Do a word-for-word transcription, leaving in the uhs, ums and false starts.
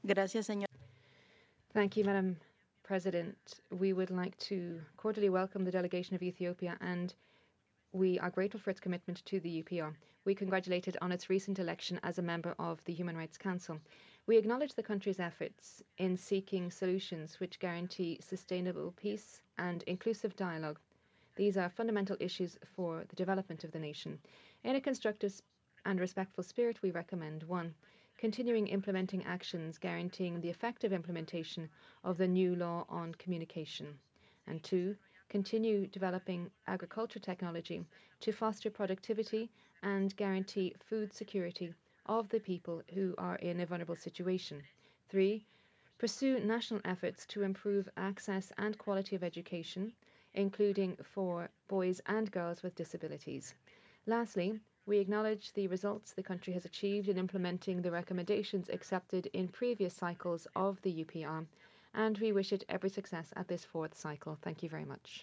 Gracias, señor. Thank you, Madam President. We would like to cordially welcome the delegation of Ethiopia, and we are grateful for its commitment to the U P R. We congratulate it on its recent election as a member of the Human Rights Council. We acknowledge the country's efforts in seeking solutions which guarantee sustainable peace and inclusive dialogue. These are fundamental issues for the development of the nation. In a constructive and respectful spirit, we recommend one, continuing implementing actions guaranteeing the effective implementation of the new law on communication, and two, continue developing agriculture technology to foster productivity and guarantee food security of the people who are in a vulnerable situation. Three, pursue national efforts to improve access and quality of education, including for boys and girls with disabilities. Lastly, we acknowledge the results the country has achieved in implementing the recommendations accepted in previous cycles of the U P R, and we wish it every success at this fourth cycle. Thank you very much.